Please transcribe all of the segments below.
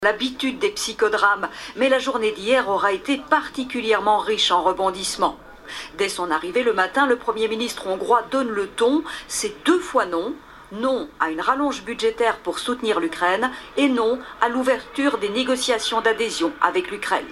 L'habitude des psychodrames, mais la journée d'hier aura été particulièrement riche en rebondissements. Dès son arrivée le matin, le Premier ministre hongrois donne le ton, c'est 2 fois non. Non à une rallonge budgétaire pour soutenir l'Ukraine et non à l'ouverture des négociations d'adhésion avec l'Ukraine.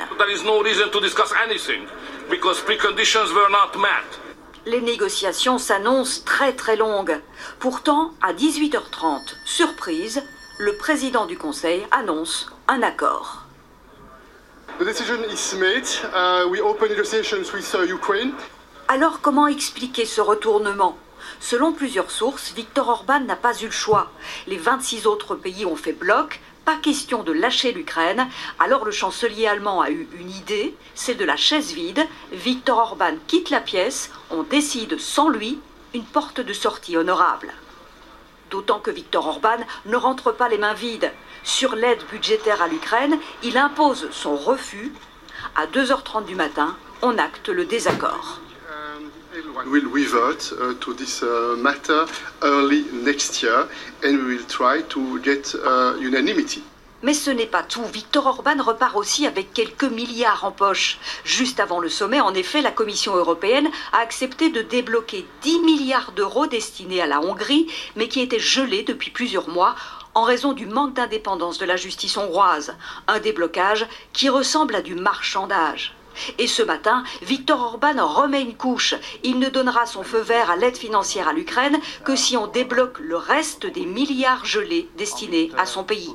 Les négociations s'annoncent très longues. Pourtant, à 18h30, surprise, le président du Conseil annonce un accord. The decision is made. We open negotiations with Ukraine. Alors comment expliquer ce retournement ? Selon plusieurs sources, Viktor Orban n'a pas eu le choix. Les 26 autres pays ont fait bloc. Pas question de lâcher l'Ukraine. Alors le chancelier allemand a eu une idée, celle de la chaise vide. Viktor Orban quitte la pièce. On décide sans lui une porte de sortie honorable. D'autant que Viktor Orban ne rentre pas les mains vides. Sur l'aide budgétaire à l'Ukraine, il impose son refus. À 2h30 du matin, on acte le désaccord. We will revert to this matter early next year and we will try to get unanimity. Mais ce n'est pas tout. Viktor Orban repart aussi avec quelques milliards en poche. Juste avant le sommet, en effet, la Commission européenne a accepté de débloquer 10 milliards d'euros destinés à la Hongrie, mais qui étaient gelés depuis plusieurs mois en raison du manque d'indépendance de la justice hongroise. Un déblocage qui ressemble à du marchandage. Et ce matin, Viktor Orban remet une couche. Il ne donnera son feu vert à l'aide financière à l'Ukraine que si on débloque le reste des milliards gelés destinés à son pays.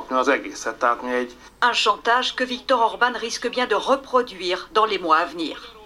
Un chantage que Viktor Orban risque bien de reproduire dans les mois à venir.